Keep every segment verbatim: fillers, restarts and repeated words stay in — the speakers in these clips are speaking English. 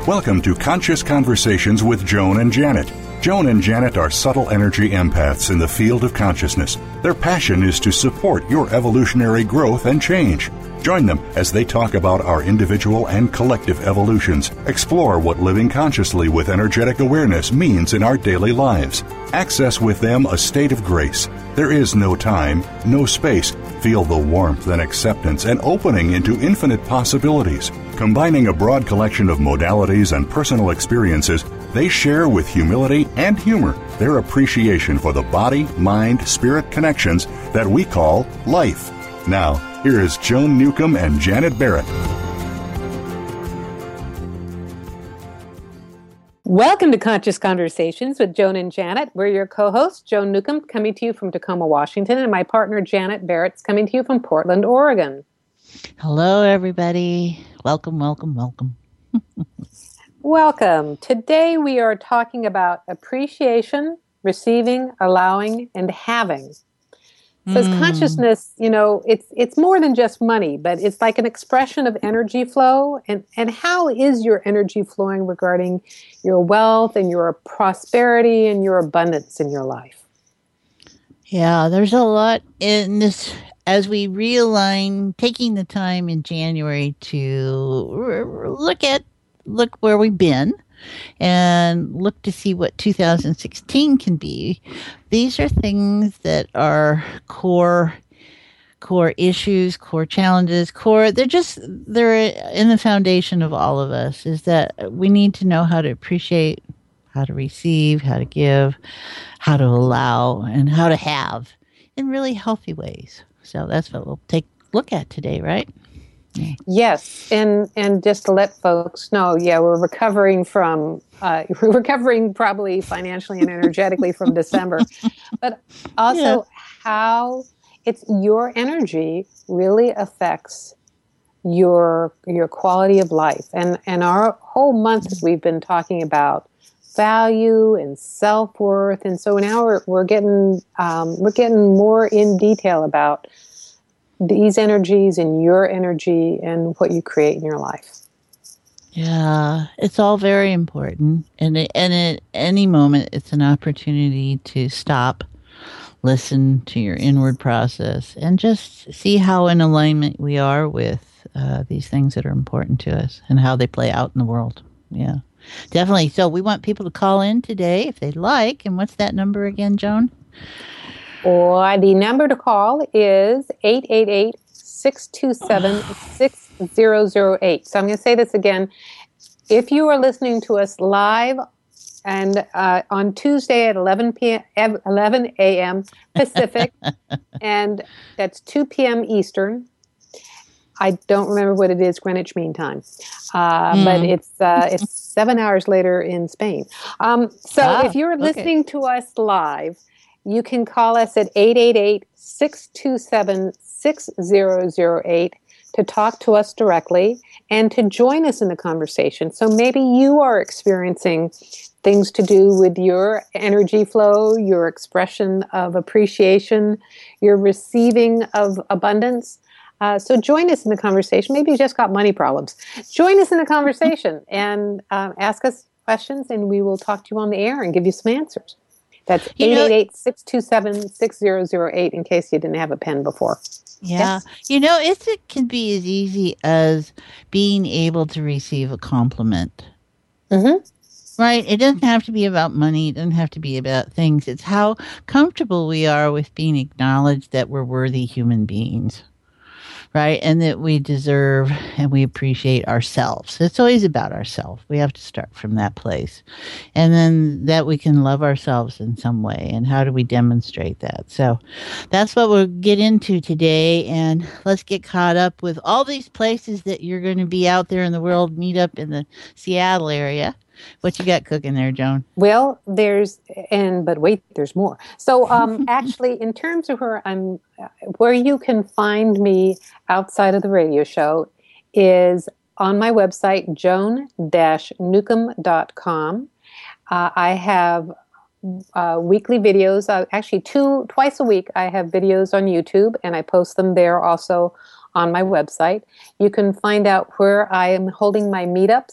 Welcome to Conscious Conversations with Joan and Janet. Joan and Janet are subtle energy empaths in the field of consciousness. Their passion is to support your evolutionary growth and change. Join them as they talk about our individual and collective evolutions, explore what living consciously with energetic awareness means in our daily lives. Access with them a state of grace. There is no time, no space. Feel the warmth and acceptance and opening into infinite possibilities. Combining a broad collection of modalities and personal experiences, they share with humility and humor their appreciation for the body, mind, spirit connections that we call life. Now, here is Joan Newcomb and Janet Barrett. Welcome to Conscious Conversations with Joan and Janet. We're your co-hosts, Joan Newcomb, coming to you from Tacoma, Washington, and my partner, Janet Barrett's coming to you from Portland, Oregon. Hello, everybody. Welcome, welcome, welcome. Welcome. Today we are talking about appreciation, receiving, allowing, and having. So mm. consciousness, you know, it's it's more than just money, but it's like an expression of energy flow. And, and how is your energy flowing regarding your wealth and your prosperity and your abundance in your life? Yeah, there's a lot in this as we realign, taking the time in January to look at, look where we've been and look to see what two thousand sixteen can be. These are things that are core, core issues, core challenges, core, they're just, they're in the foundation of all of us, is that we need to know how to appreciate, how to receive, how to give, how to allow, and how to have in really healthy ways. So that's what we'll take a look at today, right? Yeah. Yes, and and just to let folks know, yeah, we're recovering from, uh, we're recovering probably financially and energetically from December, but also yeah. how it's your energy really affects your your quality of life. And and our whole month we've been talking about value and self-worth, and so now we're we're getting um, we're getting more in detail about these energies and your energy and what you create in your life. Yeah, it's all very important. And, it, and at any moment, it's an opportunity to stop, listen to your inward process, and just see how in alignment we are with uh, these things that are important to us and how they play out in the world. Yeah, definitely. So we want people to call in today if they'd like. And what's that number again, Joan? Or the number to call is eight eight eight, six two seven, six zero zero eight. So I'm going to say this again. If you are listening to us live and uh, on Tuesday at eleven p.m., eleven a.m. Pacific, and that's two p.m. Eastern, I don't remember what it is Greenwich Mean Time, uh, mm. but it's uh, it's seven hours later in Spain. Um, so ah, if you're listening okay. to us live, you can call us at eight eight eight, six two seven, six zero zero eight to talk to us directly and to join us in the conversation. So maybe you are experiencing things to do with your energy flow, your expression of appreciation, your receiving of abundance. Uh, so join us in the conversation. Maybe you just got money problems. Join us in the conversation and uh, ask us questions, and we will talk to you on the air and give you some answers. That's eight eight eight, six two seven, six zero zero eight in case you didn't have a pen before. Yeah. Yes? You know, it's, it can be as easy as being able to receive a compliment. Mm-hmm. Right? It doesn't have to be about money. It doesn't have to be about things. It's how comfortable we are with being acknowledged that we're worthy human beings. Right? And that we deserve and we appreciate ourselves. It's always about ourselves. We have to start from that place. And then that we can love ourselves in some way. And how do we demonstrate that? So that's what we'll get into today. And let's get caught up with all these places that you're going to be out there in the world, meet up in the Seattle area. What you got cooking there, Joan? Well, there's, and but wait, there's more. So, um, actually, in terms of where I'm, where you can find me outside of the radio show is on my website, joan dash newcomb dot com. Uh, I have uh, weekly videos. Uh, actually, two twice a week, I have videos on YouTube, and I post them there also on my website. You can find out where I am holding my meetups.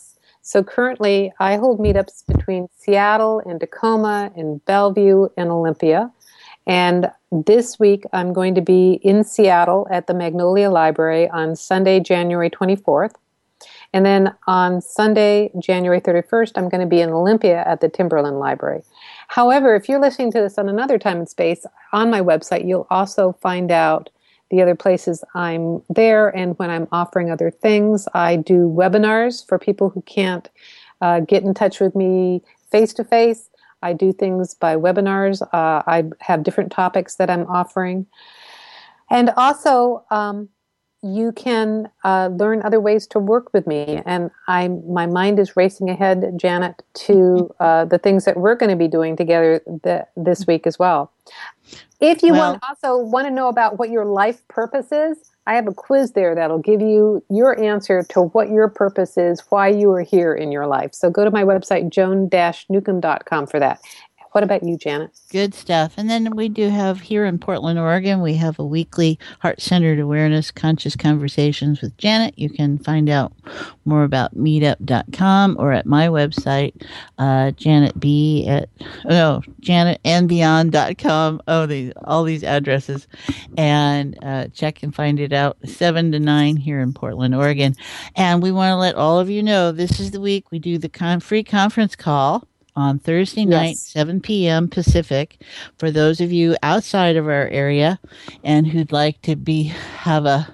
So currently, I hold meetups between Seattle and Tacoma and Bellevue and Olympia. And this week, I'm going to be in Seattle at the Magnolia Library on Sunday, January twenty-fourth. And then on Sunday, January thirty-first, I'm going to be in Olympia at the Timberland Library. However, if you're listening to this on another time and space, on my website, you'll also find out the other places I'm there and when I'm offering other things. I do webinars for people who can't uh, get in touch with me face-to-face. I do things by webinars. Uh, I have different topics that I'm offering. And also, um, you can uh, learn other ways to work with me. And I, my mind is racing ahead, Janet, to uh, the things that we're going to be doing together the, this week as well. If you well, want, also want to know about what your life purpose is, I have a quiz there that'll give you your answer to what your purpose is, why you are here in your life. So go to my website, joan dash newcomb dot com for that. What about you, Janet? Good stuff. And then we do have here in Portland, Oregon, we have a weekly heart-centered awareness conscious conversations with Janet. You can find out more about meetup dot com or at my website, uh, Janet B at, no, janet and beyond dot com. Oh, these, all these addresses. And uh, check and find it out seven to nine here in Portland, Oregon. And we want to let all of you know this is the week we do the con- free conference call on Thursday night, yes. seven p.m. Pacific, for those of you outside of our area and who'd like to be have a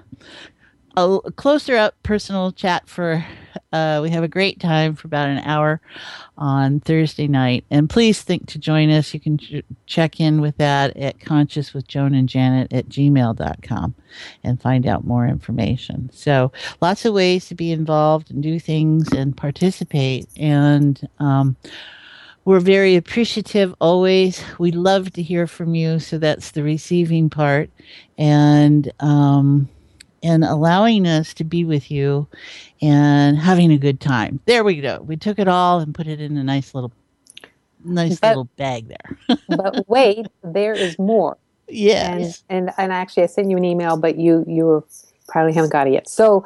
a closer up personal chat. For uh, we have a great time for about an hour on Thursday night, and please think to join us. You can ch- check in with that at conscious with joan and janet at gmail dot com and find out more information. So lots of ways to be involved and do things and participate, and um we're very appreciative always. We love to hear from you. So that's the receiving part, and um, and allowing us to be with you and having a good time. There we go. We took it all and put it in a nice little, nice but, little bag there. But wait, there is more. Yes. And, and and actually, I sent you an email, but you you probably haven't got it yet. So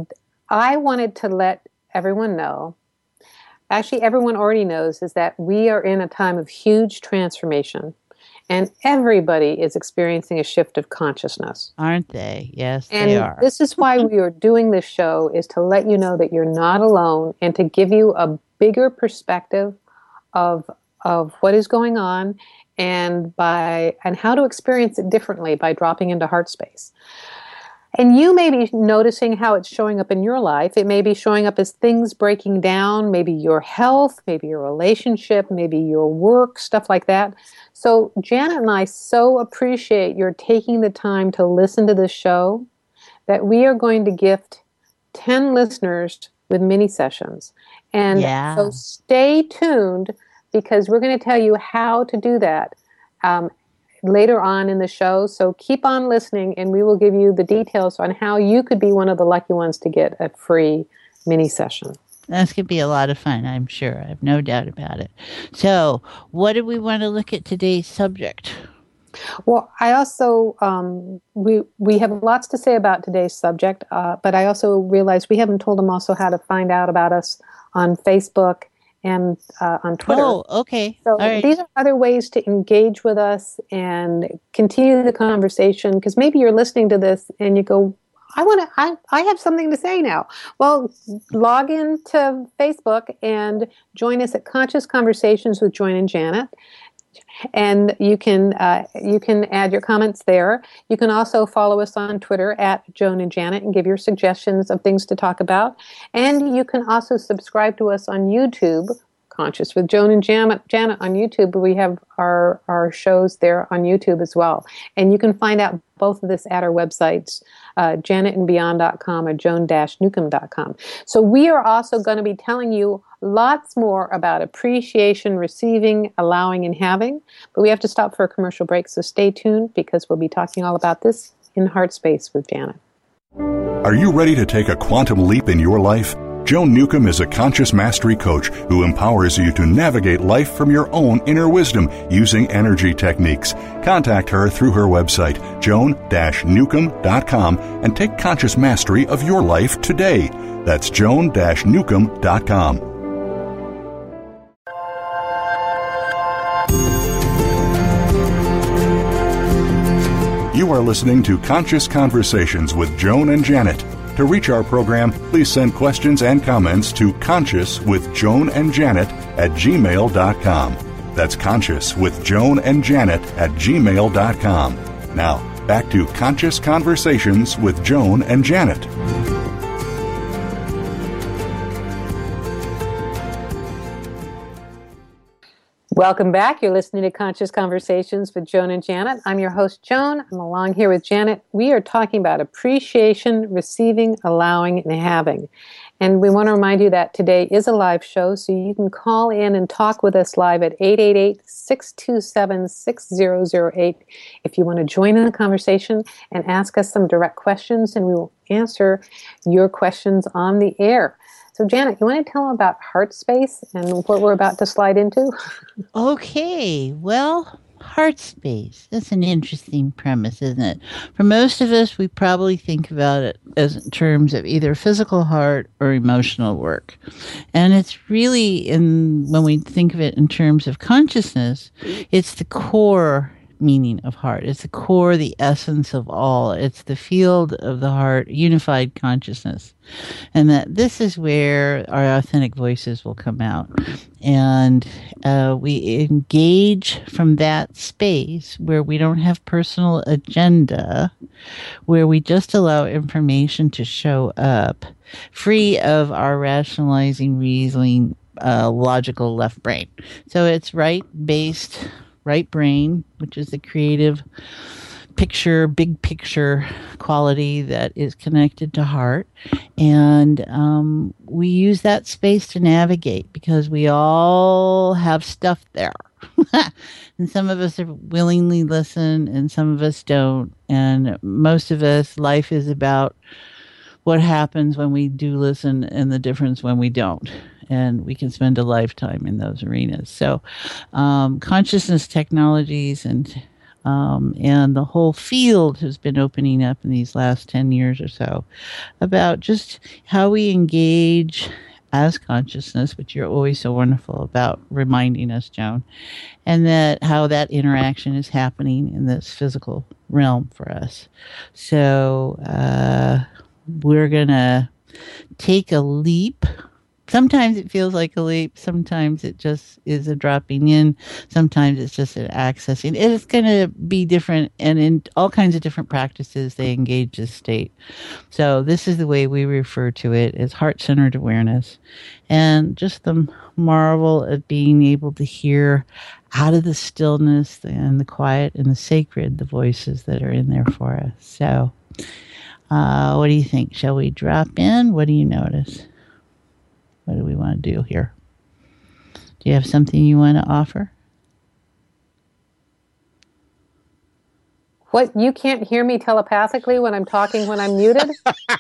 I wanted to let everyone know. Actually, everyone already knows is that we are in a time of huge transformation, and everybody is experiencing a shift of consciousness. Aren't they? Yes, and they are. This is why we are doing this show, is to let you know that you're not alone and to give you a bigger perspective of of what is going on and by and how to experience it differently by dropping into heart space. And you may be noticing how it's showing up in your life. It may be showing up as things breaking down, maybe your health, maybe your relationship, maybe your work, stuff like that. So Janet and I so appreciate your taking the time to listen to this show that we are going to gift ten listeners with mini sessions. And yeah. so stay tuned, because we're going to tell you how to do that Um later on in the show. So keep on listening, and we will give you the details on how you could be one of the lucky ones to get a free mini session. That's going to be a lot of fun, I'm sure. I have no doubt about it. So what do we want to look at today's subject? Well, I also, um, we we have lots to say about today's subject, uh, but I also realized we haven't told them also how to find out about us on Facebook and uh, on Twitter. Oh, okay. So All right. These are other ways to engage with us and continue the conversation, because maybe you're listening to this and you go, I want to, I, I have something to say now. Well, log in to Facebook and join us at Conscious Conversations with Joan and Janet. And you can uh, you can add your comments there. You can also follow us on Twitter at Joan and Janet and give your suggestions of things to talk about. And you can also subscribe to us on YouTube, Conscious with Joan and Janet, Janet on YouTube. We have our, our shows there on YouTube as well. And you can find out both of this at our websites, uh, janet and beyond dot com or joan dash newcomb dot com. So we are also going to be telling you lots more about appreciation, receiving, allowing, and having. But we have to stop for a commercial break, so stay tuned, because we'll be talking all about this in Heart Space with Janet. Are you ready to take a quantum leap in your life? Joan Newcomb is a conscious mastery coach who empowers you to navigate life from your own inner wisdom using energy techniques. Contact her through her website, joan dash newcomb dot com, and take conscious mastery of your life today. That's joan dash newcomb dot com. You are listening to Conscious Conversations with Joan and Janet. To reach our program, please send questions and comments to conscious with Joan and Janet at gmail dot com. That's conscious with Joan and Janet at gmail dot com. Now, back to Conscious Conversations with Joan and Janet. Welcome back. You're listening to Conscious Conversations with Joan and Janet. I'm your host, Joan. I'm along here with Janet. We are talking about appreciation, receiving, allowing, and having. And we want to remind you that today is a live show, so you can call in and talk with us live at eight eight eight, six two seven, six zero zero eight if you want to join in the conversation and ask us some direct questions, and we will answer your questions on the air. So, Janet, you want to tell them about heart space and what we're about to slide into? Okay, well, heart space. That's an interesting premise, isn't it? For most of us, we probably think about it as in terms of either physical heart or emotional work. And it's really, in when we think of it in terms of consciousness, it's the core meaning of heart. It's the core, the essence of all. It's the field of the heart, unified consciousness. And that this is where our authentic voices will come out. And uh, we engage from that space where we don't have personal agenda, where we just allow information to show up, free of our rationalizing, reasoning, uh, logical left brain. So it's right-based, right brain, which is the creative picture, big picture quality that is connected to heart. And um, we use that space to navigate because we all have stuff there. And some of us are willingly listen and some of us don't. And most of us, life is about what happens when we do listen and the difference when we don't. And we can spend a lifetime in those arenas. So um, consciousness technologies and um, and the whole field has been opening up in these last ten years or so about just how we engage as consciousness, which you're always so wonderful about reminding us, Joan, and that how that interaction is happening in this physical realm for us. So uh, we're going to take a leap. Sometimes it feels like a leap. Sometimes it just is a dropping in. Sometimes it's just an accessing. It's going to be different. And in all kinds of different practices, they engage this state. So this is the way we refer to it as heart-centered awareness. And just the marvel of being able to hear out of the stillness and the quiet and the sacred, the voices that are in there for us. So uh, what do you think? Shall we drop in? What do you notice? What do we want to do here? Do you have something you want to offer? What, you can't hear me telepathically when I'm talking when I'm muted?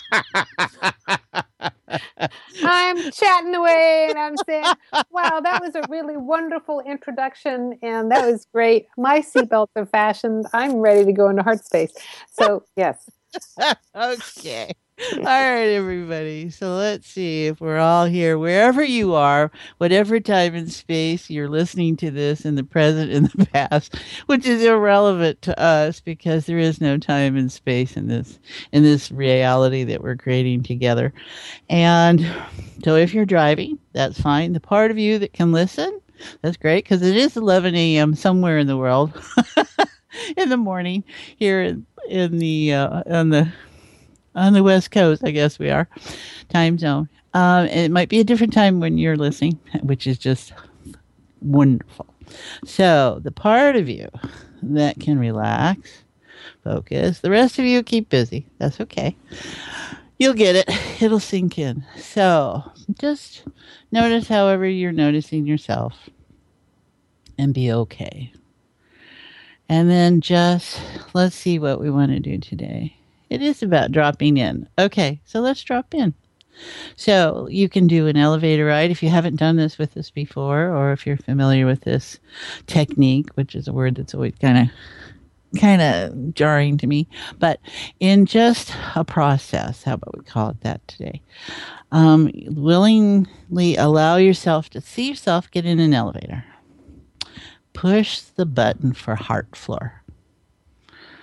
I'm chatting away and I'm saying, wow, that was a really wonderful introduction and that was great. My seatbelts are fastened. I'm ready to go into heart space. So, yes. Okay. All right, everybody. So let's see if we're all here, wherever you are, whatever time and space you're listening to this in the present and the past, which is irrelevant to us because there is no time and space in this, in this reality that we're creating together. And so if you're driving, that's fine. The part of you that can listen, that's great because it is eleven a.m. somewhere in the world in the morning here in, in the, uh, on the, on the West Coast, I guess we are, time zone. Um, it might be a different time when you're listening, which is just wonderful. So the part of you that can relax, focus, the rest of you keep busy. That's okay. You'll get it. It'll sink in. So just notice however you're noticing yourself and be okay. And then just let's see what we want to do today. It is about dropping in. Okay, so let's drop in. So you can do an elevator ride if you haven't done this with us before, or if you're familiar with this technique, which is a word that's always kind of kind of jarring to me. But in just a process, how about we call it that today? Um, willingly allow yourself to see yourself get in an elevator. Push the button for heart floor.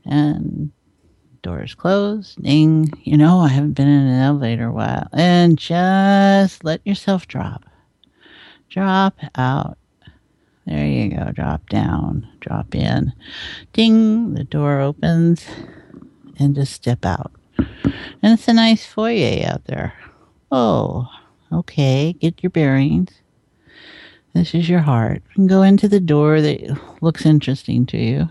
And doors closed. Ding. You know, I haven't been in an elevator a while. And just let yourself drop. Drop out. There you go. Drop down. Drop in. Ding. The door opens. And just step out. And it's a nice foyer out there. Oh, okay. Get your bearings. This is your heart. And go into the door that looks interesting to you.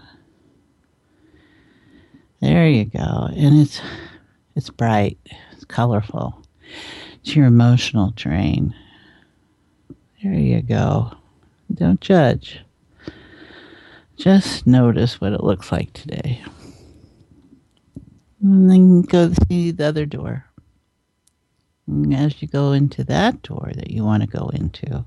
There you go. And it's it's bright. It's colorful. It's your emotional terrain. There you go. Don't judge. Just notice what it looks like today. And then go see the other door. And as you go into that door that you want to go into,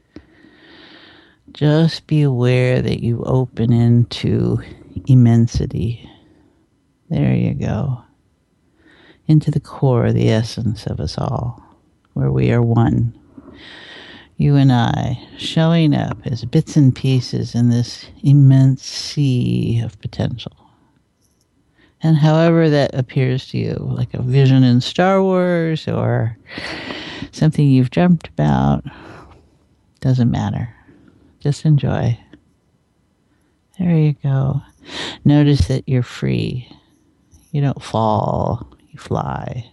just be aware that you open into immensity. There you go. Into the core, the essence of us all, where we are one. You and I, showing up as bits and pieces in this immense sea of potential. And however that appears to you, like a vision in Star Wars or something you've dreamt about, doesn't matter. Just enjoy. There you go. Notice that you're free. You don't fall. You fly.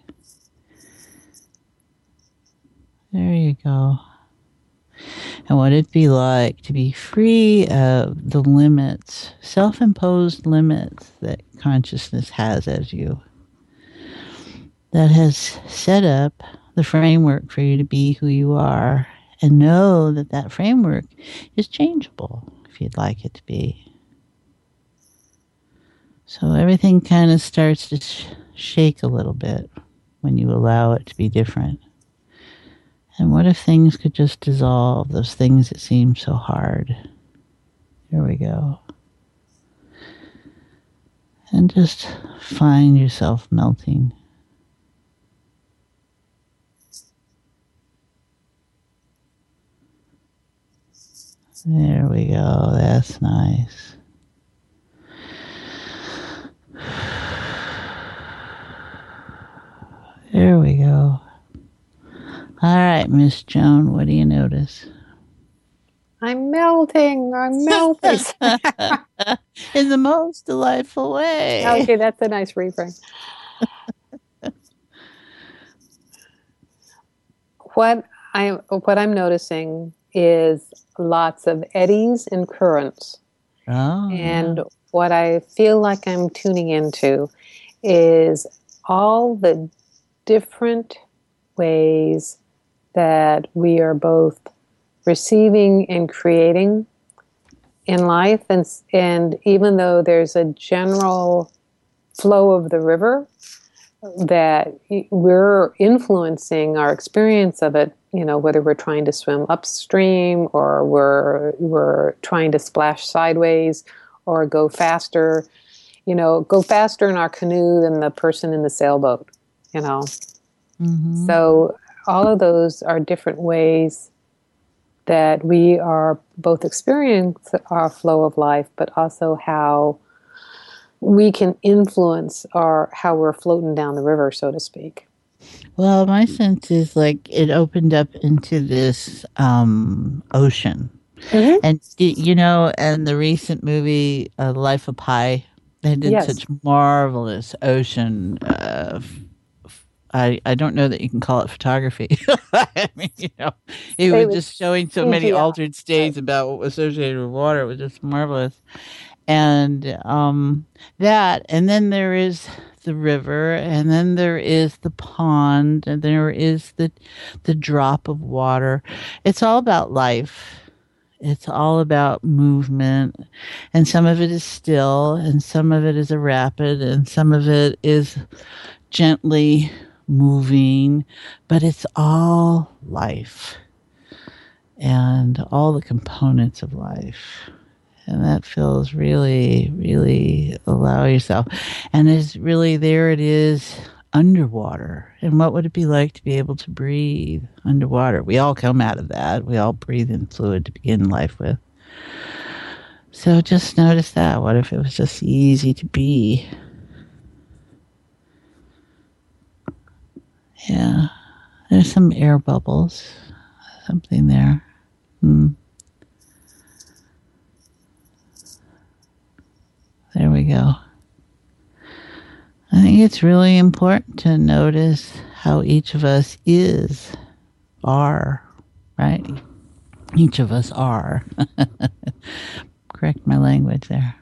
There you go. And what it'd be like to be free of the limits, self-imposed limits that consciousness has as you, that has set up the framework for you to be who you are, and know that that framework is changeable if you'd like it to be. So everything kind of starts to sh- shake a little bit when you allow it to be different. And what if things could just dissolve, those things that seem so hard? Here we go. And just find yourself melting. There we go. That's nice. There we go. All right, Miss Joan, what do you notice? I'm melting. I'm melting. In the most delightful way. Okay, that's a nice reframe. What I what I'm noticing is lots of eddies and currents. Oh, and yeah. What I feel like I'm tuning into is all the different ways that we are both receiving and creating in life. And, and even though there's a general flow of the river, that we're influencing our experience of it, you know, whether we're trying to swim upstream or we're we're trying to splash sideways or go faster, you know, go faster in our canoe than the person in the sailboat, you know. Mm-hmm. So all of those are different ways that we are both experience our flow of life, but also how we can influence our how we're floating down the river, so to speak. Well, my sense is like it opened up into this um, ocean. Mm-hmm. And, you know, and the recent movie, uh, Life of Pi, they did yes. such marvelous ocean. Uh, f- I, I don't know that you can call it photography. I mean, you know, it, it was, was just showing so many yeah. altered states right. about what was associated with water. It was just marvelous. And um, that, and then there is the river, and then there is the pond, and there is the the drop of water. It's all about life. It's all about movement, and some of it is still, and some of it is a rapid, and some of it is gently moving, but it's all life and all the components of life. And that feels really, really allow yourself. And it's really, there it is underwater. And what would it be like to be able to breathe underwater? We all come out of that. We all breathe in fluid to begin life with. So just notice that. What if it was just easy to be? Yeah. There's some air bubbles. Something there. Hmm. There we go. I think it's really important to notice how each of us is, are, right? Each of us are. Correct my language there.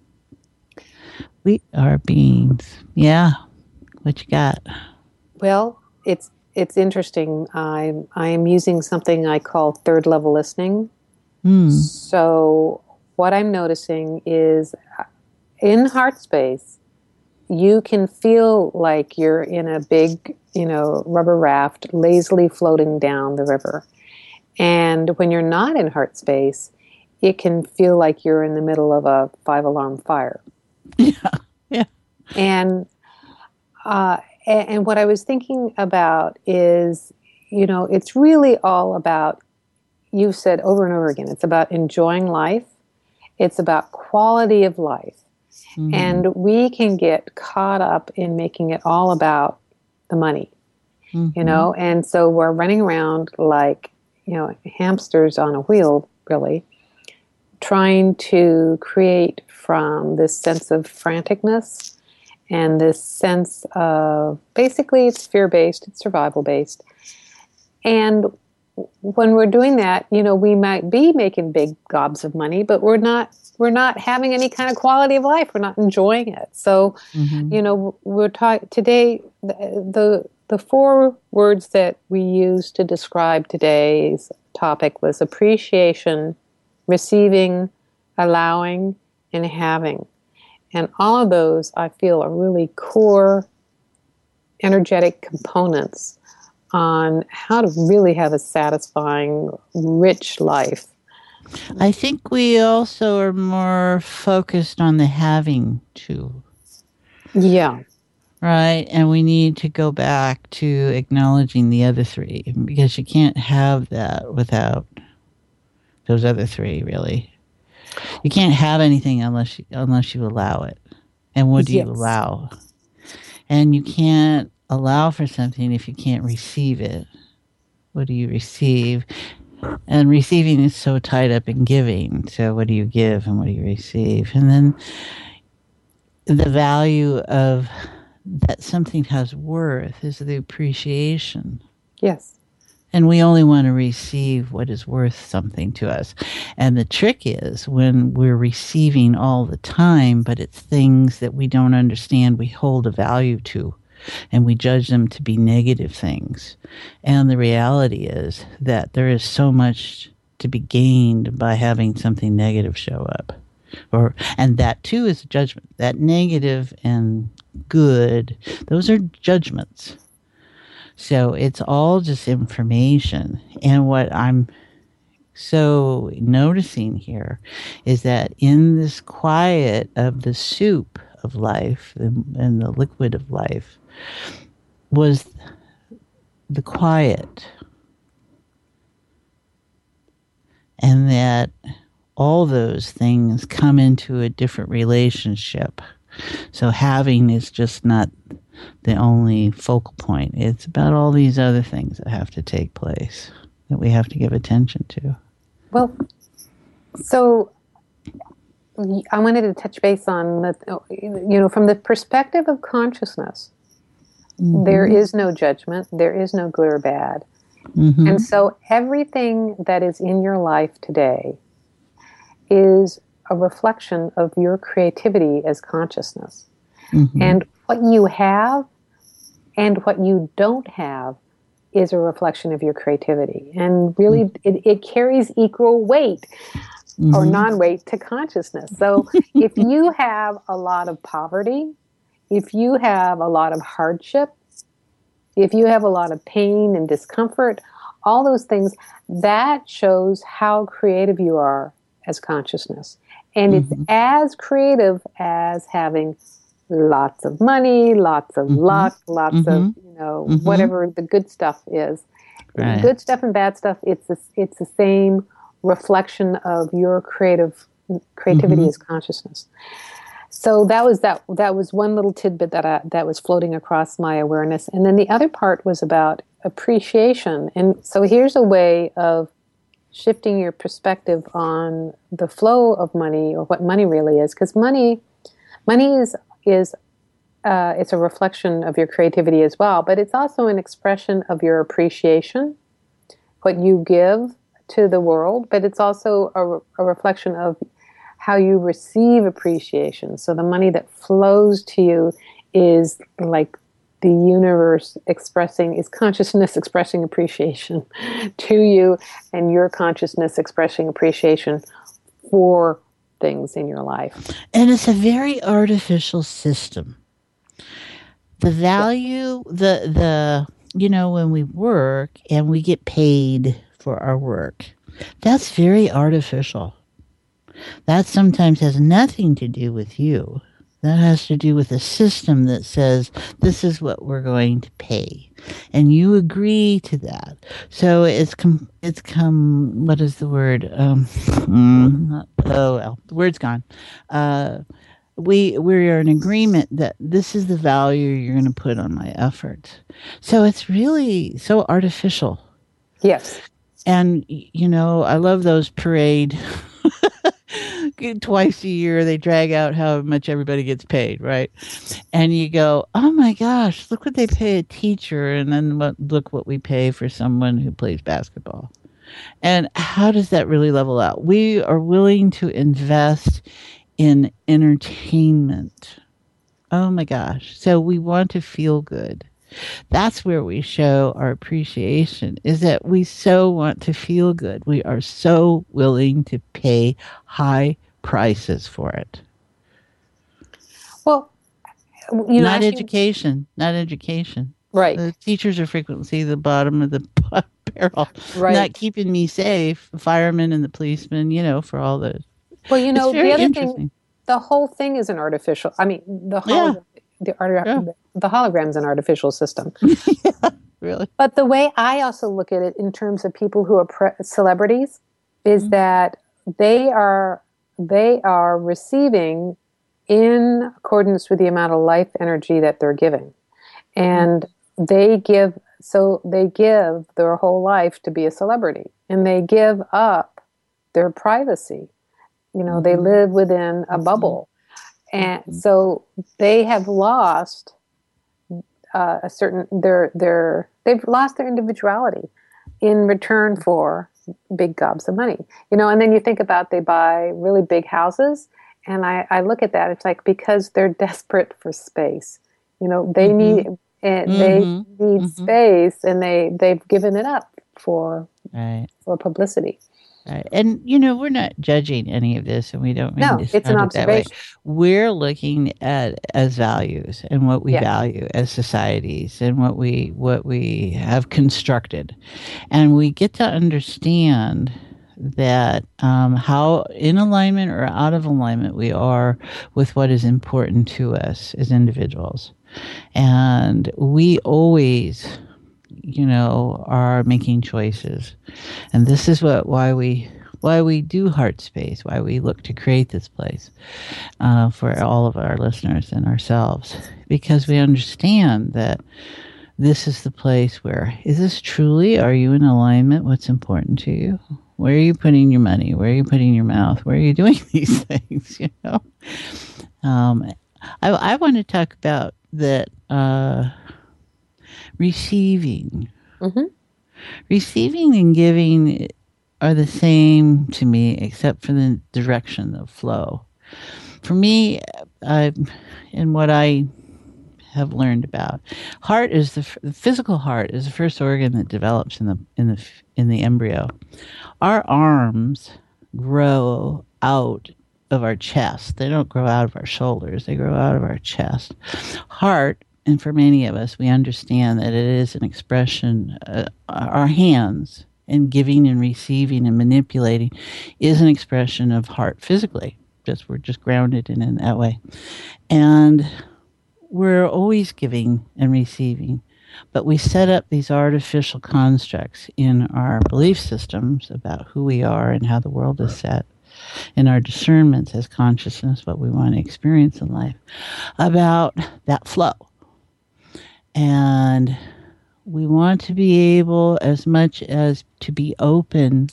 We are beings. Yeah. What you got? Well, it's it's interesting. I I am using something I call third level listening. Hmm. So what I'm noticing is in heart space, you can feel like you're in a big, you know, rubber raft lazily floating down the river. And when you're not in heart space, it can feel like you're in the middle of a five alarm fire. Yeah. Yeah. And uh, and, and what I was thinking about is, you know, it's really all about, you've said over and over again, it's about enjoying life. It's about quality of life. Mm-hmm. And we can get caught up in making it all about the money, mm-hmm. you know, and so we're running around like, you know, hamsters on a wheel, really, trying to create from this sense of franticness and this sense of, basically it's fear-based, it's survival-based. And when we're doing that, you know, we might be making big gobs of money, but we're not we're not having any kind of quality of life. We're not enjoying it. So, mm-hmm. you know, we're talking today, the, the the four words that we used to describe today's topic was appreciation, receiving, allowing, and having. And all of those, I feel, are really core energetic components on how to really have a satisfying, rich life. I think we also are more focused on the having too. Yeah. Right. And we need to go back to acknowledging the other three, because you can't have that without those other three, really. You can't have anything unless you, unless you allow it. And what do yes. you allow? And you can't allow for something if you can't receive it. What do you receive? And receiving is so tied up in giving. So what do you give and what do you receive? And then the value of that something has worth is the appreciation. Yes. And we only want to receive what is worth something to us. And the trick is when we're receiving all the time, but it's things that we don't understand, we hold a value to. And we judge them to be negative things. And the reality is that there is so much to be gained by having something negative show up. Or and that too is a judgment. That negative and good, those are judgments. So it's all just information. And what I'm so noticing here is that in this quiet of the soup of life and the liquid of life, was the quiet. And that all those things come into a different relationship. So having is just not the only focal point. It's about all these other things that have to take place that we have to give attention to. Well, so I wanted to touch base on, the, you know, from the perspective of consciousness, mm-hmm. there is no judgment, there is no good or bad. Mm-hmm. And so everything that is in your life today is a reflection of your creativity as consciousness. Mm-hmm. And what you have and what you don't have is a reflection of your creativity. And really, mm-hmm. it, it carries equal weight. Mm-hmm. or non-weight to consciousness. So if you have a lot of poverty, if you have a lot of hardship, if you have a lot of pain and discomfort, all those things, that shows how creative you are as consciousness. And mm-hmm. it's as creative as having lots of money, lots of mm-hmm. luck, lots mm-hmm. of, you know, mm-hmm. whatever the good stuff is. Right. Good stuff and bad stuff, it's the, it's the same reflection of your creative Creativity Mm-hmm. is consciousness. So that was that. That was one little tidbit that I, that was floating across my awareness, and then the other part was about appreciation. And so here's a way of shifting your perspective on the flow of money, or what money really is, because money, money is is uh, it's a reflection of your creativity as well, but it's also an expression of your appreciation, what you give to the world, but it's also a, a reflection of how you receive appreciation. So the money that flows to you is like the universe expressing, is consciousness expressing appreciation to you, and your consciousness expressing appreciation for things in your life. And it's a very artificial system. The value, the, the, you know, when we work and we get paid for our work, that's very artificial. That sometimes has nothing to do with you. That has to do with a system that says, this is what we're going to pay. And you agree to that. So it's come, it's come, what is the word? Um, mm, oh, well, the word's gone. Uh, we, we're in agreement that this is the value you're going to put on my effort. So it's really so artificial. Yes. And, you know, I love those parade. Twice a year, they drag out how much everybody gets paid, right? And you go, oh my gosh, look what they pay a teacher, and then what, look what we pay for someone who plays basketball. And how does that really level out? We are willing to invest in entertainment. Oh my gosh. So we want to feel good. That's where we show our appreciation, is that we so want to feel good. We are so willing to pay high prices for it. Well, you know, not actually, education, not education. Right. The teachers are frequently the bottom of the barrel. Right. Not keeping me safe. The firemen and the policemen, you know, for all the. Well, you know, it's very the other interesting. thing, the whole thing is an artificial. I mean, the hologram, Yeah. the, art, Yeah. the hologram's an artificial system. Yeah, really. But the way I also look at it in terms of people who are pre- celebrities is Mm-hmm. that they are they are receiving in accordance with the amount of life energy that they're giving, and mm-hmm. they give so they give their whole life to be a celebrity, and they give up their privacy. You know, mm-hmm. they live within a bubble, and mm-hmm. so they have lost uh, a certain their their they've lost their individuality in return for big gobs of money. You know, and then you think about they buy really big houses, and I, I look at that. It's like because they're desperate for space. You know, they mm-hmm. need and they Mm-hmm. need Mm-hmm. space, and they they've given it up for right. for publicity. Right. And, you know, we're not judging any of this, and we don't mean No, to it's an sound it that way. observation. We're looking at as values and what we Yeah. value as societies and what we what we have constructed. And we get to understand that um, how in alignment or out of alignment we are with what is important to us as individuals. And we always, you know, are making choices. And this is what why we why we do Heart Space, why we look to create this place uh, for all of our listeners and ourselves, because we understand that this is the place where, is this truly, are you in alignment? What's important to you? Where are you putting your money? Where are you putting your mouth? Where are you doing these things? You know, um, I, I want to talk about that uh, receiving. Mm-hmm. Receiving and giving are the same to me, except for the direction of flow. For me, I, in what I have learned about, heart is the, the physical heart is the first organ that develops in the in the in the embryo. Our arms grow out of our chest. They don't grow out of our shoulders. They grow out of our chest. Heart. And for many of us, we understand that it is an expression, uh, our hands and giving and receiving and manipulating is an expression of heart physically. Just we're just grounded in it that way. And we're always giving and receiving. But we set up these artificial constructs in our belief systems about who we are and how the world is set. in our discernments as consciousness, what we want to experience in life, about that flow. And we want to be able, as much as to be open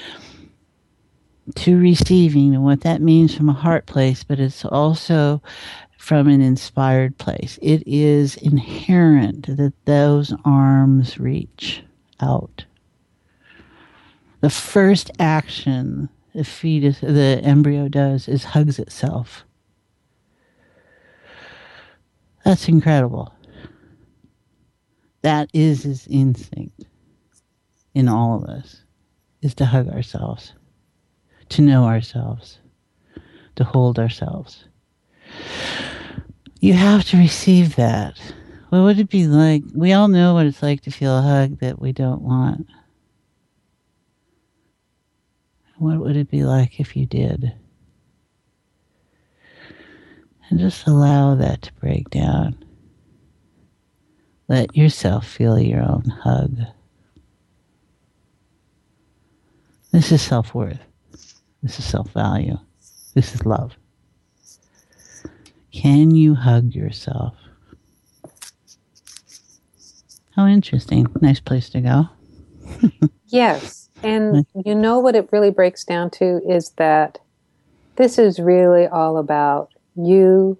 to receiving, and what that means from a heart place, but it's also from an inspired place. It is inherent that those arms reach out. The first action the fetus, the embryo does is hugs itself. That's incredible. That is his instinct in all of us, is to hug ourselves, to know ourselves, to hold ourselves. You have to receive that. What would it be like? We all know what it's like to feel a hug that we don't want. What would it be like if you did? And just allow that to break down. Let yourself feel your own hug. This is self-worth. This is self-value. This is love. Can you hug yourself? How interesting. Nice place to go. Yes. And you know what it really breaks down to is that this is really all about you,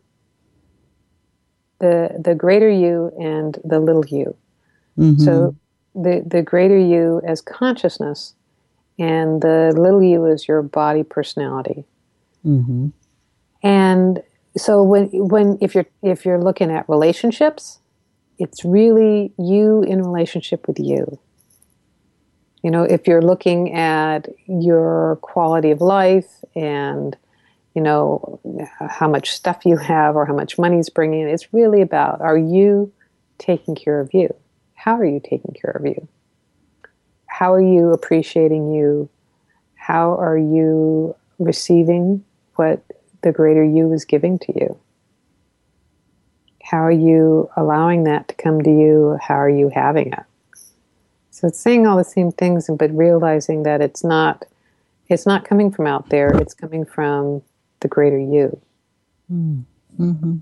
the the greater you and the little you. Mm-hmm. So the, the greater you as consciousness and the little you is your body personality. Mm-hmm. And so when when if you're if you're looking at relationships, it's really you in relationship with you. You know, if you're looking at your quality of life and, you know, how much stuff you have or how much money's bringing in, it's really about, are you taking care of you? How are you taking care of you? How are you appreciating you? How are you receiving what the greater you is giving to you? How are you allowing that to come to you? How are you having it? So it's saying all the same things, but realizing that it's not, it's not coming from out there. It's coming from the greater you. Mm-hmm.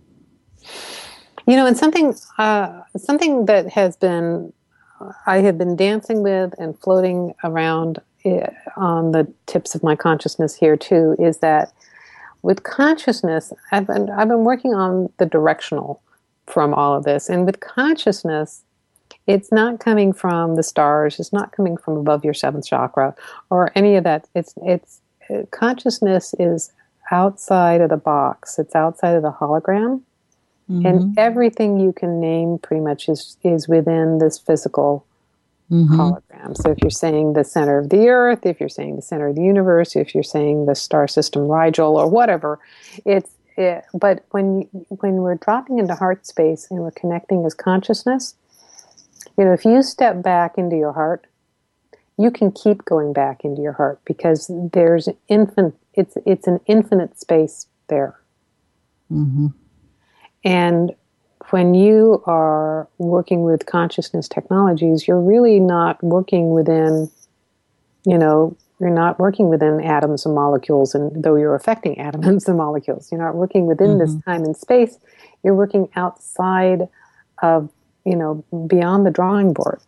You know, and something, uh, something that has been, I have been dancing with and floating around on the tips of my consciousness here too, is that with consciousness, I've been, I've been working on the directional from all of this, and with consciousness, it's not coming from the stars. It's not coming from above your seventh chakra or any of that. It's it's consciousness is outside of the box. It's outside of the hologram, mm-hmm. and everything you can name pretty much is is within this physical mm-hmm. hologram. So if you're saying the center of the earth, if you're saying the center of the universe, if you're saying the star system Rigel or whatever, it's it, but when when we're dropping into heart space and we're connecting as consciousness. You know, if you step back into your heart, you can keep going back into your heart because there's infinite. It's it's an infinite space there. Mm-hmm. And when you are working with consciousness technologies, you're really not working within. You know, you're not working within atoms and molecules, and though you're affecting atoms and molecules, you're not working within mm-hmm. this time and space. You're working outside of. You know, beyond the drawing board.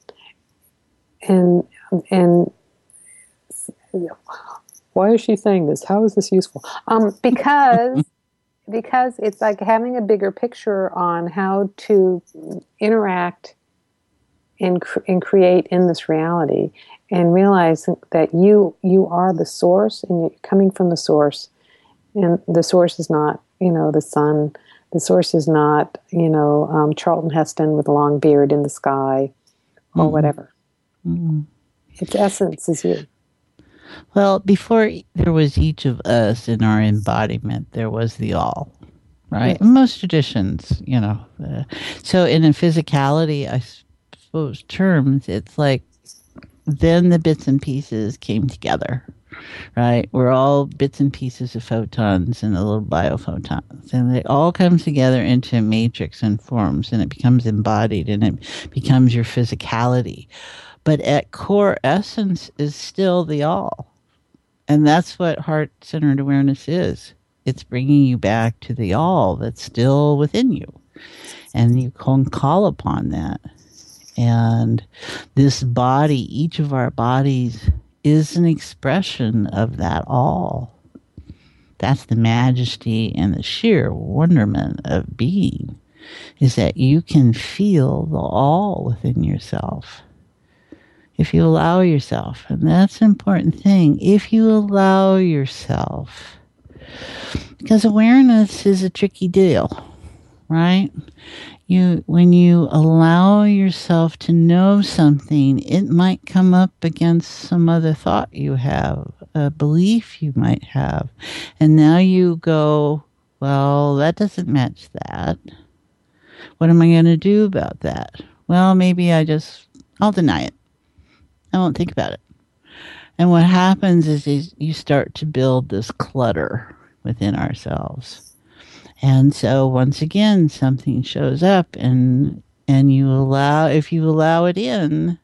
And and why is she saying this? How is this useful? Um, because because it's like having a bigger picture on how to interact and and create in this reality, and realize that you you are the source, and you're coming from the source, and the source is not, you know, the sun. The source is not, you know, um, Charlton Heston with a long beard in the sky or mm-hmm. whatever. Mm-hmm. Its essence is you. Well, before there was each of us in our embodiment, there was the all, right? Yes. In most traditions, you know. Uh, so in a physicality, I suppose, terms, it's like then the bits and pieces came together. Right? We're all bits and pieces of photons and the little biophotons. And it all comes together into a matrix and forms, and it becomes embodied, and it becomes your physicality. But at core essence is still the all. And that's what heart-centered awareness is. It's bringing you back to the all that's still within you. And you can call upon that. And this body, each of our bodies, is an expression of that all. That's the majesty and the sheer wonderment of being, is that you can feel the all within yourself. If you allow yourself, and that's an important thing, if you allow yourself, because awareness is a tricky deal, right? You, when you allow yourself to know something, it might come up against some other thought you have, a belief you might have, and now you go, well, that doesn't match that. What am I going to do about that? Well, maybe I just, I'll deny it. I won't think about it. And what happens is, is you start to build this clutter within ourselves. And so once again, something shows up and and you allow, if you allow it in,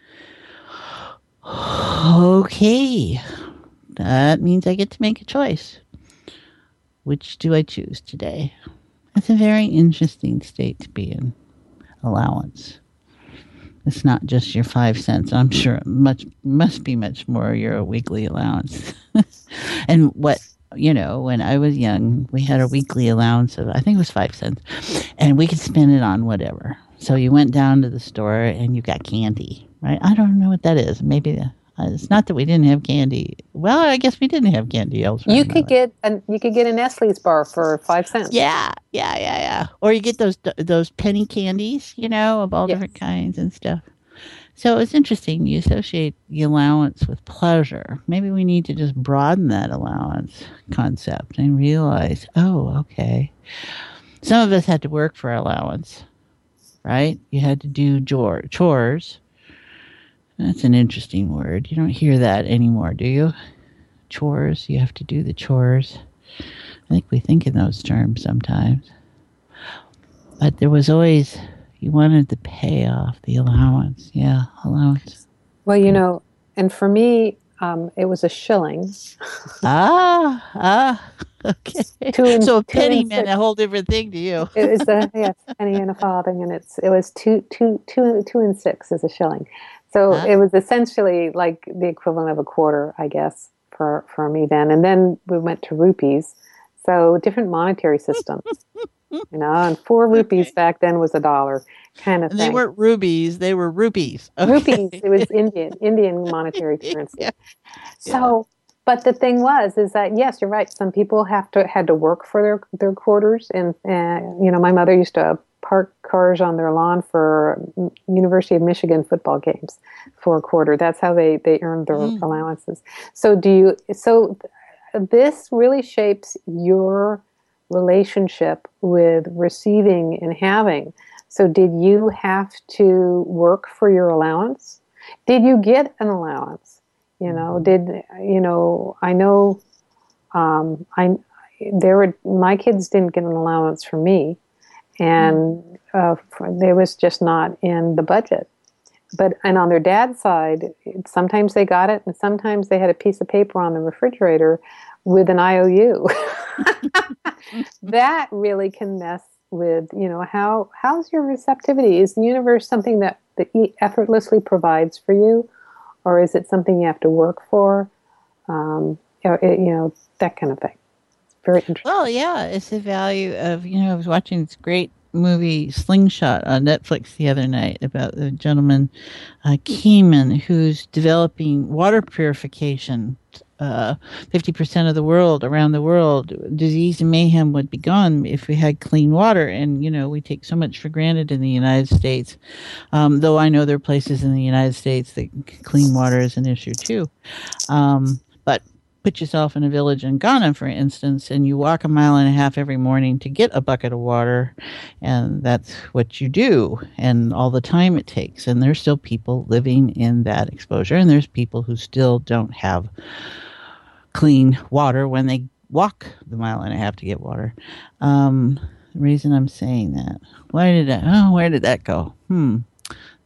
okay, that means I get to make a choice. Which do I choose today? It's a very interesting state to be in, allowance. It's not just your five cents. I'm sure it much must be much more your weekly allowance. And what, you know, when I was young, we had a weekly allowance of, I think it was five cents, and we could spend it on whatever. So you went down to the store and you got candy, right? I don't know what that is. Maybe uh, it's not that we didn't have candy. Well, I guess we didn't have candy elsewhere. You could get a, you could get a Nestle's bar for five cents. Yeah, yeah, yeah, yeah. Or you get those those penny candies, you know, of all yes. different kinds and stuff. So it's interesting. You associate the allowance with pleasure. Maybe we need to just broaden that allowance concept and realize, oh, okay. Some of us had to work for allowance, right? You had to do chores. That's an interesting word. You don't hear that anymore, do you? Chores. You have to do the chores. I think we think in those terms sometimes. But there was always, you wanted the payoff, the allowance. Yeah, allowance. Well, you know, and for me, um, it was a shilling. ah, ah, okay. Two and, so a two penny and meant six. a whole different thing to you. It was a yes, penny and a farthing, and it's it was two, two, two, two and six is a shilling. So huh? It was essentially like the equivalent of a quarter, I guess, for, for me then. And then we went to rupees. So different monetary systems, you know, and four rupees okay. back then was a dollar kind of and thing. They weren't rubies, they were rupees. Okay. Rupees, it was Indian, Indian monetary currency. Yeah. So, but the thing was, is that, yes, you're right. Some people have to, had to work for their, their quarters. And, uh, you know, my mother used to park cars on their lawn for University of Michigan football games for a quarter. That's how they, they earned their mm. allowances. So do you, so this really shapes your relationship with receiving and having. So did you have to work for your allowance? Did you get an allowance? You know, did, you know, I know, um, I, there were, my kids didn't get an allowance from me. And uh, it was just not in the budget. But and on their dad's side, sometimes they got it, and sometimes they had a piece of paper on the refrigerator with an I O U. That really can mess with, you know, how how's your receptivity? Is the universe something that, that effortlessly provides for you, or is it something you have to work for? Um, you know, that kind of thing. Very interesting. Well, yeah, it's the value of, you know, I was watching this great movie Slingshot on Netflix the other night about the gentleman, uh, Keeman, who's developing water purification. Uh, fifty percent of the world, around the world, disease and mayhem would be gone if we had clean water. And, you know, we take so much for granted in the United States. Um, though I know there are places in the United States that clean water is an issue too. Um, but put yourself in a village in Ghana, for instance, and you walk a mile and a half every morning to get a bucket of water, and that's what you do, and all the time it takes. And there's still people living in that exposure, and there's people who still don't have clean water when they walk the mile and a half to get water. Um, the reason I'm saying that, why did I, oh, where did that go? Hmm. I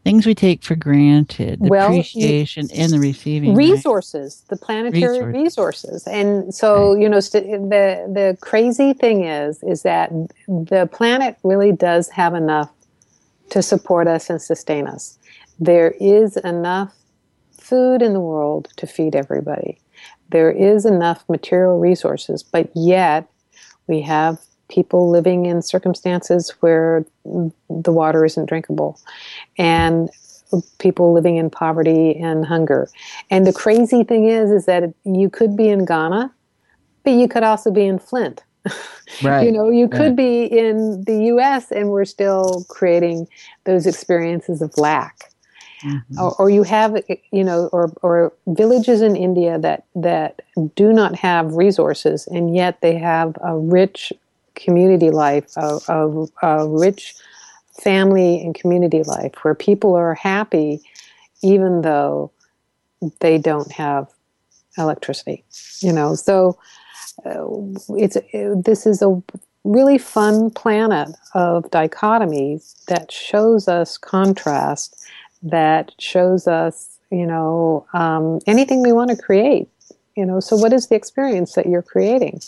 things we take for granted, the well, appreciation you, and the receiving. Resources, right? The planetary resources. resources. And so, right. you know, st- the the crazy thing is, is that the planet really does have enough to support us and sustain us. There is enough food in the world to feed everybody. There is enough material resources, but yet we have people living in circumstances where the water isn't drinkable, and people living in poverty and hunger. And the crazy thing is, is that you could be in Ghana, but you could also be in Flint. Right. You know, you could right. be in the U S and we're still creating those experiences of lack. Mm-hmm. Or, or you have, you know, or or villages in India that that do not have resources, and yet they have a rich community life, a, a, a rich family and community life where people are happy even though they don't have electricity. You know, so uh, it's it, this is a really fun planet of dichotomies that shows us contrast, that shows us, you know, um, anything we want to create. You know, so what is the experience that you're creating?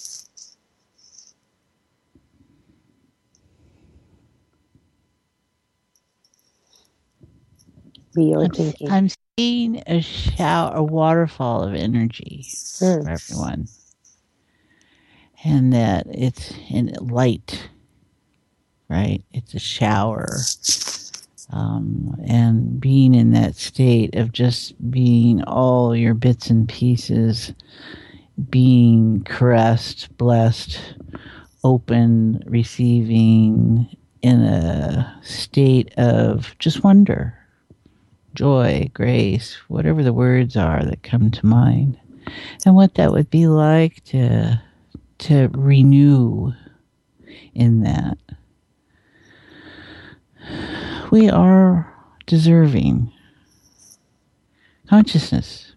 We are I'm, thinking. I'm seeing a shower, a waterfall of energy mm. for everyone. And that it's in light, right? It's a shower. Um, and being in that state of just being all your bits and pieces, being caressed, blessed, open, receiving, in a state of just wonder, joy, grace, whatever the words are that come to mind. And what that would be like to to renew in that. We are deserving. Consciousness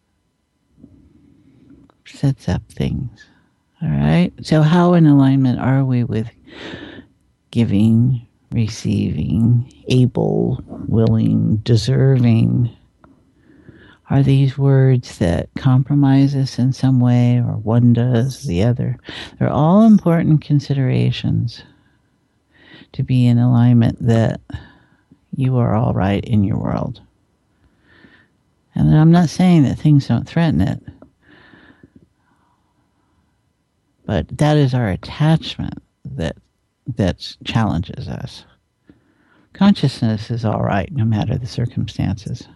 sets up things. All right? So how in alignment are we with giving, receiving, able, willing, deserving? Are these words that compromise us in some way, or one does the other? They're all important considerations to be in alignment that you are all right in your world. And I'm not saying that things don't threaten it, but that is our attachment that that challenges us. Consciousness is all right no matter the circumstances.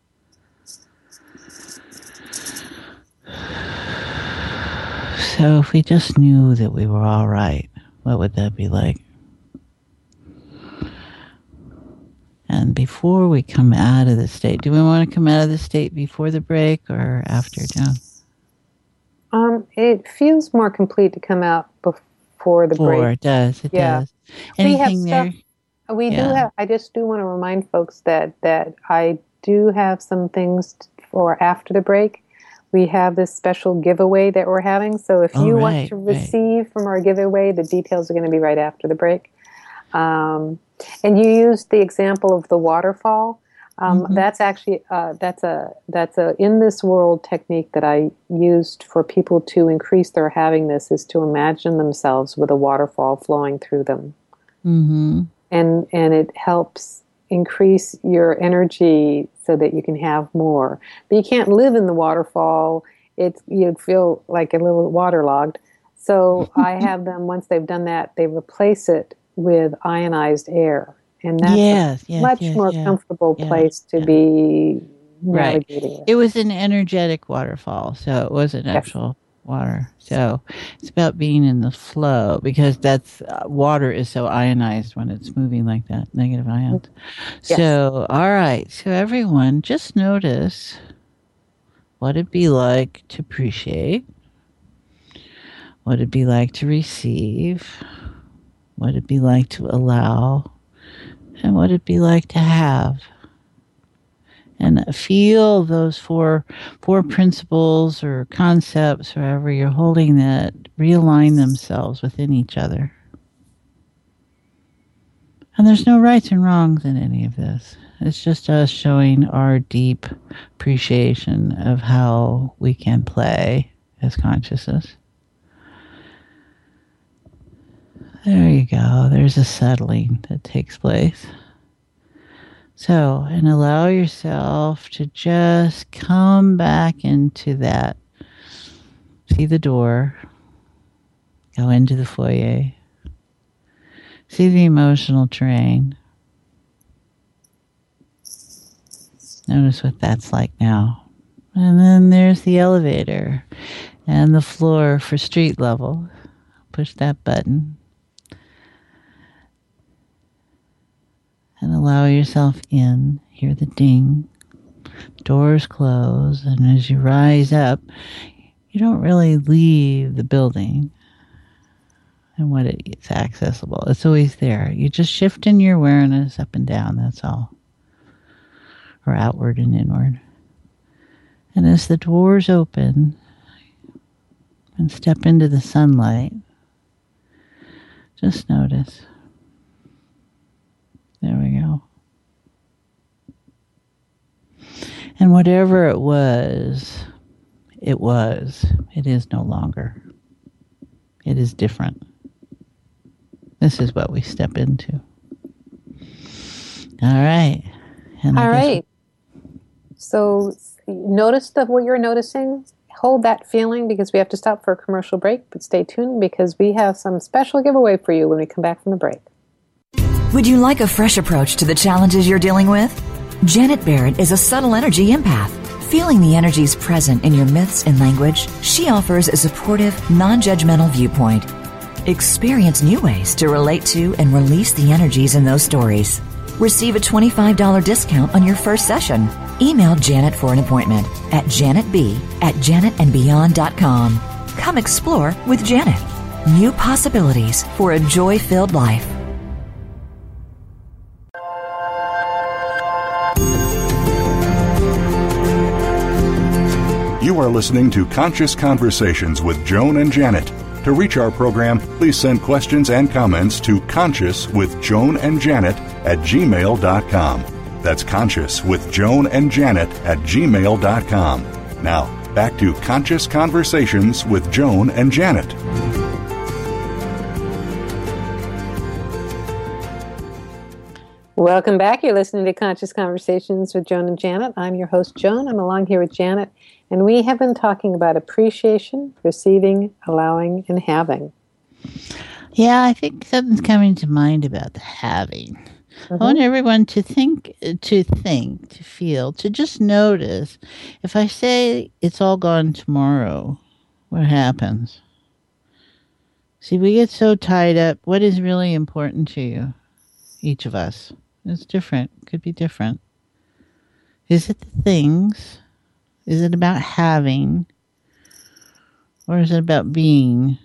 So if we just knew that we were all right, what would that be like? And before we come out of the state, do we want to come out of the state before the break or after, Joan? Um, it feels more complete to come out before the before, break. It does. It yeah. does. Anything we there? Stuff, we yeah. do have. I just do want to remind folks that that I do have some things for after the break. We have this special giveaway that we're having. So if oh, you right, want to receive right. from our giveaway, the details are going to be right after the break. Um, and you used the example of the waterfall. Um, mm-hmm. That's actually uh, that's a that's a in this world technique that I used for people to increase their havingness, is to imagine themselves with a waterfall flowing through them, mm-hmm. and and it helps increase your energy so that you can have more. But you can't live in the waterfall; it's you'd feel like a little waterlogged. So I have them, once they've done that, they replace it with ionized air. And that's yes, a yes, much yes, more yes, comfortable yes, place to yes. be navigating right. with. It was an energetic waterfall, so it wasn't yes. actual water. So it's about being in the flow, because that's uh, water is so ionized when it's moving like that, negative ions. Yes. So, all right. So everyone, just notice what it'd be like to appreciate, what it'd be like to receive, what it'd be like to allow, and what it'd be like to have. And feel those four four principles or concepts, however you're holding that, realign themselves within each other. And there's no rights and wrongs in any of this. It's just us showing our deep appreciation of how we can play as consciousness. There you go. There's a settling that takes place. So, and allow yourself to just come back into that. See the door. Go into the foyer. See the emotional terrain. Notice what that's like now. And then there's the elevator and the floor for street level. Push that button. And allow yourself in. Hear the ding. Doors close. And as you rise up, you don't really leave the building and what it is accessible. It's always there. You just shift in your awareness up and down, that's all. Or outward and inward. And as the doors open and step into the sunlight, just notice. There we go. And whatever it was, it was. It is no longer. It is different. This is what we step into. All right. And All right. So notice the, what you're noticing. Hold that feeling because we have to stop for a commercial break. But stay tuned because we have some special giveaway for you when we come back from the break. Would you like a fresh approach to the challenges you're dealing with? Janet Barrett is a subtle energy empath. Feeling the energies present in your myths and language, she offers a supportive, non-judgmental viewpoint. Experience new ways to relate to and release the energies in those stories. Receive a twenty-five dollars discount on your first session. Email Janet for an appointment at janetb at janetandbeyond.com. Come explore with Janet. New possibilities for a joy-filled life. You are listening to Conscious Conversations with Joan and Janet. To reach our program, please send questions and comments to conscious with Joan and Janet at gmail dot com. That's conscious with Joan and Janet at gmail dot com. Now, back to Conscious Conversations with Joan and Janet. Welcome back. You're listening to Conscious Conversations with Joan and Janet. I'm your host, Joan. I'm along here with Janet, and we have been talking about appreciation, receiving, allowing, and having. Yeah, I think something's coming to mind about the having. Mm-hmm. I want everyone to think, to think, to feel, to just notice. If I say it's all gone tomorrow, what happens? See, we get so tied up. What is really important to you? Each of us. It's different. Could be different. Is it the things? Is it about having? Or is it about being?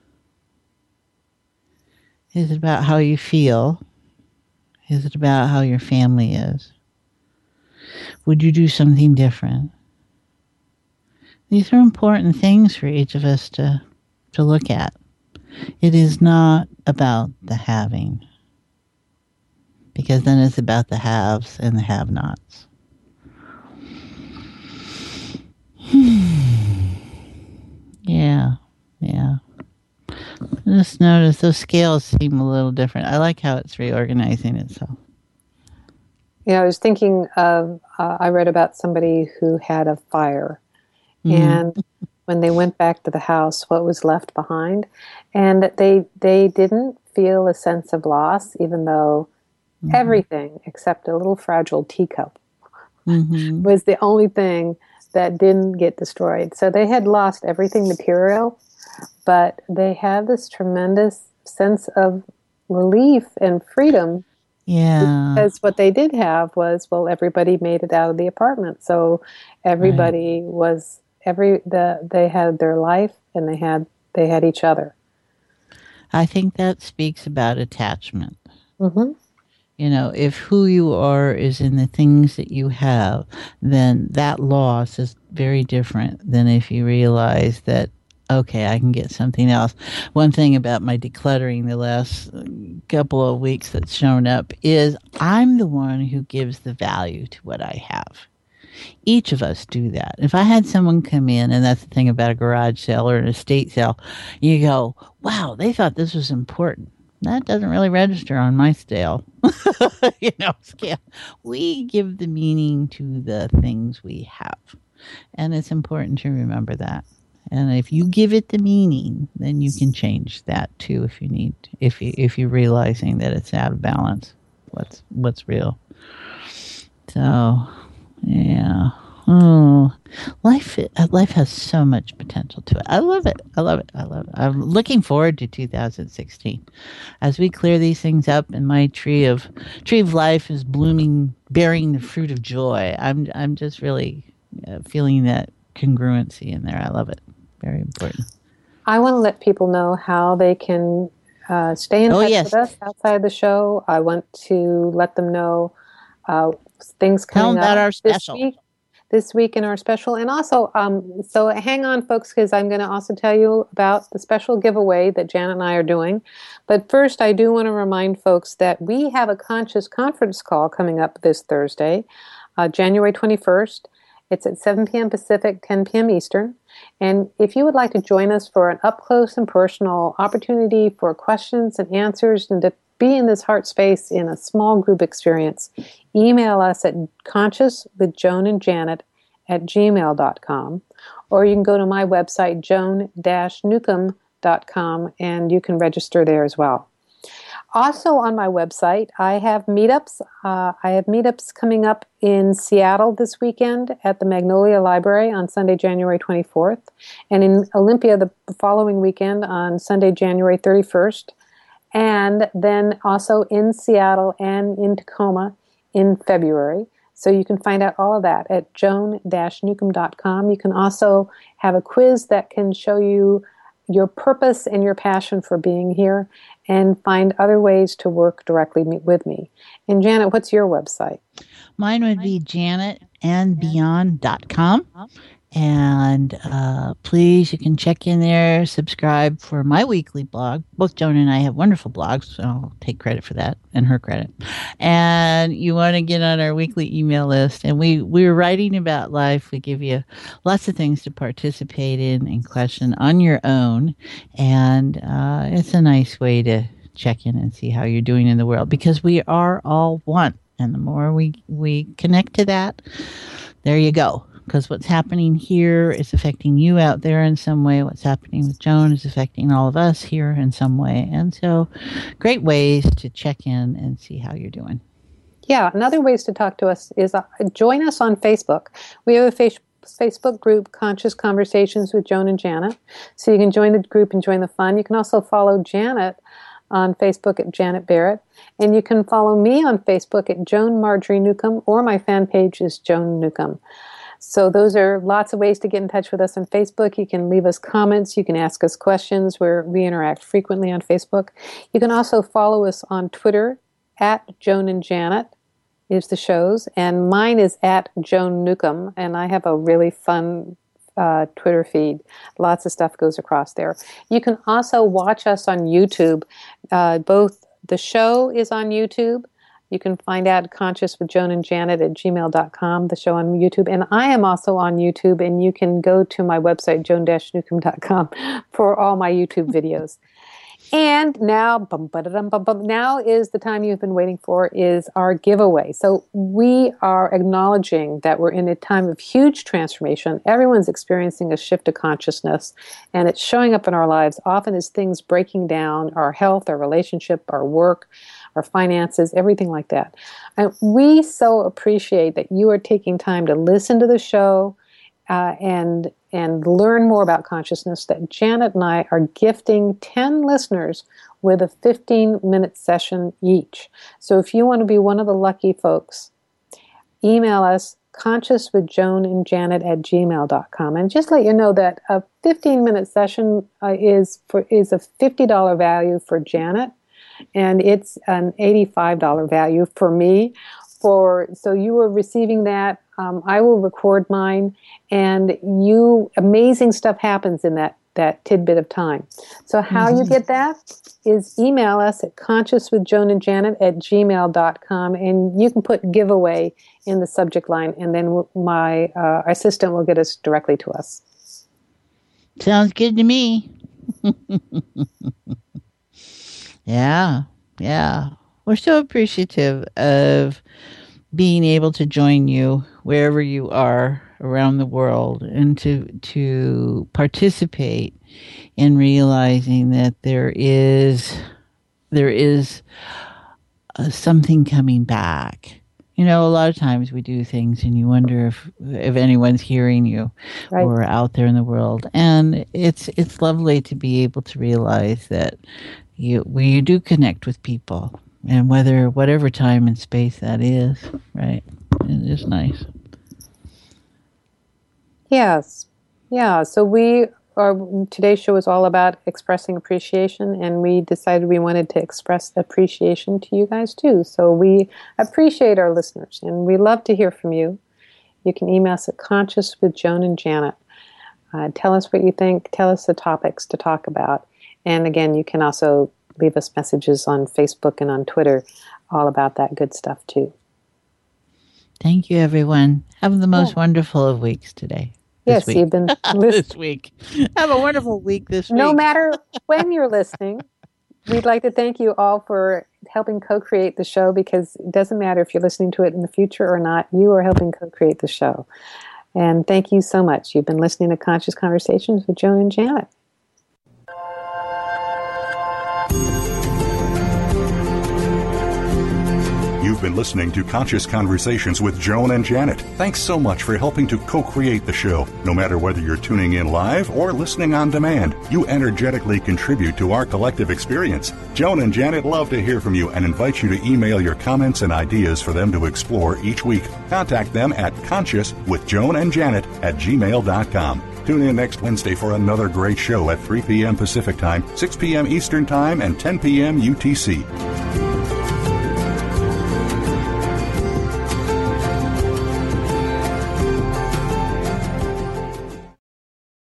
Is it about how you feel? Is it about how your family is? Would you do something different? These are important things for each of us to, to look at. It is not about the having. Because then it's about the haves and the have-nots. yeah, yeah. Just notice those scales seem a little different. I like how it's reorganizing itself. Yeah, I was thinking of, uh, I read about somebody who had a fire. Mm. And when they went back to the house, what was left behind? And they they didn't feel a sense of loss, even though mm-hmm. everything except a little fragile teacup mm-hmm. was the only thing that didn't get destroyed. So they had lost everything material, but they had this tremendous sense of relief and freedom. Yeah. Because what they did have was, well, everybody made it out of the apartment. So everybody right. was every the they had their life and they had they had each other. I think that speaks about attachment. Mm-hmm. You know, if who you are is in the things that you have, then that loss is very different than if you realize that okay, I can get something else. One thing about my decluttering the last couple of weeks that's shown up is I'm the one who gives the value to what I have. Each of us do that. If I had someone come in, and that's the thing about a garage sale or an estate sale, you go, wow, they thought this was important. That doesn't really register on my scale. you know, scale. We give the meaning to the things we have. And it's important to remember that. And if you give it the meaning, then you can change that too if you need, if you if you're realizing that it's out of balance. What's what's real. So yeah. Oh, life life has so much potential to it. I love it. I love it. I love it. I'm looking forward to two thousand sixteen as we clear these things up and my tree of tree of life is blooming, bearing the fruit of joy. I'm I'm just really uh, feeling that congruency in there. I love it. Very important. I want to let people know how they can uh, stay in oh, touch yes. with us outside the show. I want to let them know uh, things coming Tell them about up our special. this week. This week in our special. And also, um, so hang on, folks, because I'm going to also tell you about the special giveaway that Janet and I are doing. But first, I do want to remind folks that we have a Conscious conference call coming up this Thursday, uh, January twenty-first. It's at seven p.m. Pacific, ten p.m. Eastern. And if you would like to join us for an up-close and personal opportunity for questions and answers and to be in this heart space in a small group experience, email us at conscious with Joan and Janet at gmail dot com, or you can go to my website, joan dash newcomb dot com, and you can register there as well. Also on my website, I have meetups. Uh, I have meetups coming up in Seattle this weekend at the Magnolia Library on Sunday, January twenty-fourth, and in Olympia the following weekend on Sunday, January thirty-first. And then also in Seattle and in Tacoma in February. So you can find out all of that at joan dash newcomb dot com. You can also have a quiz that can show you your purpose and your passion for being here and find other ways to work directly with me. And Janet, what's your website? Mine would be janet and beyond dot com. And uh, please, you can check in there, subscribe for my weekly blog. Both Joan and I have wonderful blogs, so I'll take credit for that and her credit. And you want to get on our weekly email list. And we, we're writing about life. We give you lots of things to participate in and question on your own. And uh, it's a nice way to check in and see how you're doing in the world, because we are all one. And the more we, we connect to that, there you go. Because what's happening here is affecting you out there in some way. What's happening with Joan is affecting all of us here in some way. And so great ways to check in and see how you're doing. Yeah, another ways to talk to us is uh, join us on Facebook. We have a face- Facebook group, Conscious Conversations with Joan and Janet. So you can join the group and join the fun. You can also follow Janet on Facebook at Janet Barrett. And you can follow me on Facebook at Joan Marjorie Newcomb, or my fan page is Joan Newcomb. So those are lots of ways to get in touch with us on Facebook. You can leave us comments. You can ask us questions. Where we interact frequently on Facebook. You can also follow us on Twitter at Joan and Janet is the shows. And mine is at Joan Newcomb. And I have a really fun uh, Twitter feed. Lots of stuff goes across there. You can also watch us on YouTube. Uh, both the show is on YouTube. You can find out Conscious with Joan and Janet at gmail dot com, the show on YouTube. And I am also on YouTube, and you can go to my website, joan dash newcomb dot com, for all my YouTube videos. And now, bum, ba-da-dum, bum, bum, now is the time you've been waiting for, is our giveaway. So we are acknowledging that we're in a time of huge transformation. Everyone's experiencing a shift of consciousness, and it's showing up in our lives often as things breaking down our health, our relationship, our work, our finances, everything like that. And we so appreciate that you are taking time to listen to the show uh, and and learn more about consciousness, that Janet and I are gifting ten listeners with a fifteen-minute session each. So if you want to be one of the lucky folks, email us conscious with joan and janet at gmail dot com. And just let you know that a fifteen-minute session uh, is for is a fifty dollars value for Janet, and it's an eighty-five dollars value for me. For so you are receiving that. Um, I will record mine, and you amazing stuff happens in that that tidbit of time. So how mm-hmm. you get that is email us at conscious with joan and janet at gmail dot com, and you can put giveaway in the subject line, and then my uh, assistant will get us directly to us. Sounds good to me. Yeah, yeah. We're so appreciative of being able to join you wherever you are around the world, and to to participate in realizing that there is there is uh, something coming back. You know, a lot of times we do things and you wonder if if anyone's hearing you right. or out there in the world. And it's it's lovely to be able to realize that you we you do connect with people, and whether whatever time and space that is, right? It is nice. Yes. Yeah. So we are, today's show is all about expressing appreciation, and we decided we wanted to express appreciation to you guys too. So we appreciate our listeners, and we love to hear from you. You can email us at Conscious with Joan and Janet. Uh, tell us what you think. Tell us the topics to talk about. And again, you can also leave us messages on Facebook and on Twitter all about that good stuff too. Thank you, everyone. Have the most yeah. wonderful of weeks today. Yes, week. You've been this week. Have a wonderful week this week. No matter when you're listening, we'd like to thank you all for helping co-create the show, because it doesn't matter if you're listening to it in the future or not, you are helping co-create the show. And thank you so much. You've been listening to Conscious Conversations with Joan and Janet. You've been listening to Conscious Conversations with Joan and Janet. Thanks so much for helping to co-create the show. No matter whether you're tuning in live or listening on demand, you energetically contribute to our collective experience. Joan and Janet love to hear from you and invite you to email your comments and ideas for them to explore each week. Contact them at conscious with joan and janet at gmail dot com. Tune in next Wednesday for another great show at three p.m. Pacific Time, six p.m. Eastern Time, and ten p.m. U T C.